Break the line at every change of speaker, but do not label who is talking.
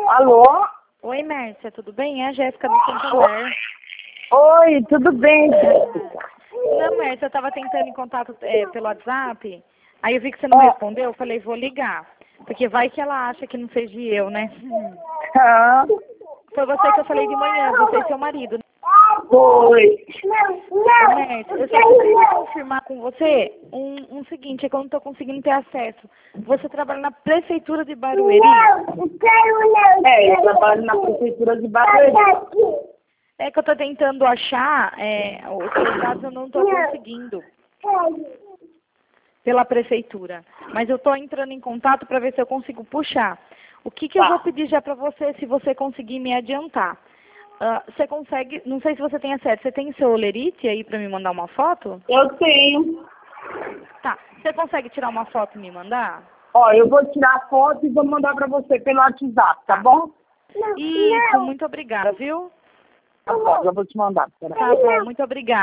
Alô?
Oi, Mércia, tudo bem? É a Jéssica do Santander.
Oi, tudo bem, Jéssica?
Não, Mércia, eu estava tentando em contato pelo WhatsApp, aí eu vi que você não respondeu, eu falei, vou ligar. Porque vai que ela acha que não seja eu, né?
Ah,
Foi você que eu falei de manhã, você e seu marido.
foi.
Ô, Mércia, eu só preciso confirmar com você um seguinte, é que eu não estou conseguindo ter acesso. Você trabalha na Prefeitura de Barueri?
É, eu trabalho na Prefeitura de Barueri.
É que eu estou tentando achar os seus dados, eu não estou conseguindo. Pela prefeitura. Mas eu estou entrando em contato para ver se eu consigo puxar. O que eu vou pedir já para você, se você conseguir me adiantar? Você consegue, não sei se você tem acesso, você tem seu olerite aí para me mandar uma foto?
Eu tenho.
Tá, você consegue tirar uma foto e me mandar?
Ó, eu vou tirar a foto e vou mandar pra você pelo WhatsApp, tá bom?
Isso, muito obrigada, viu?
Tá bom, eu vou te mandar. Peraí.
Tá bom, muito obrigada.